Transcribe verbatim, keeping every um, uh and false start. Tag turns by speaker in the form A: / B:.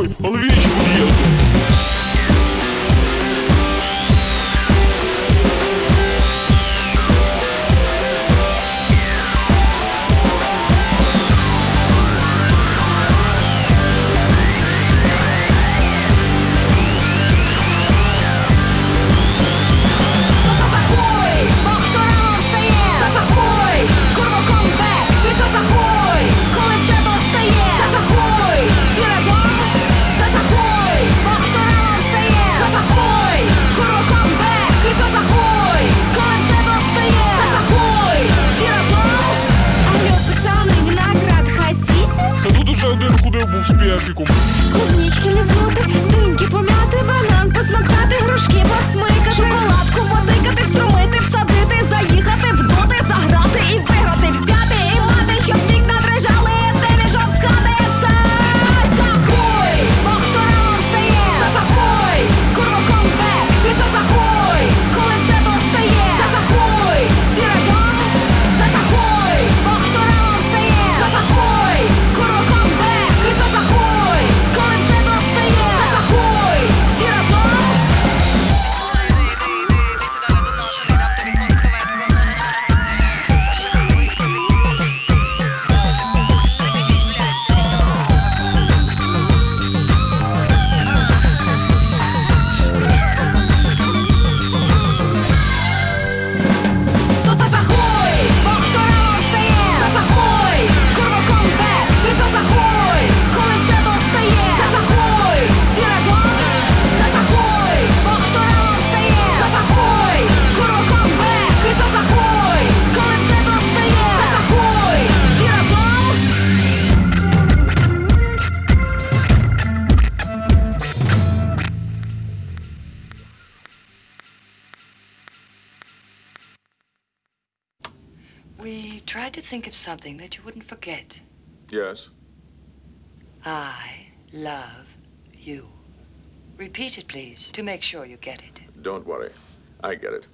A: Але він ще буде їздити. Був шпіафіком.
B: Клубнички лизнути, диньки пом'яти, банан посмоктати, грушки посмикати, шоколадку потикати, встромити, всадити, заїхати, вдути, заграти і виграти, взяти і мати, щоб вікна дрижали, деміжок з хати. Саша Хуй, хто рано встає, Саша Хуй, курва комбек, ти Саша Хуй, коли все достає, Саша Хуй, всі разом, Саша Хуй, хто рано встає, Саша Хуй, курва комбек, ти Саша Хуй, коли все достає, Саша Хуй, всі разом. То Саша Хуй, хто рано встає, Саша Хуй, курва комбек, ти Саша Хуй, коли все достає, Саша Хуй, всі разом, Саша Хуй, хто рано встає, Саша Хуй, курва комбек, ти Саша Хуй, коли все достає, Саша Хуй, всі разом.
C: We tried to think of something that you wouldn't forget.
A: Yes.
C: I love you. Repeat it, please, to make sure you get it.
A: Don't worry. I get it.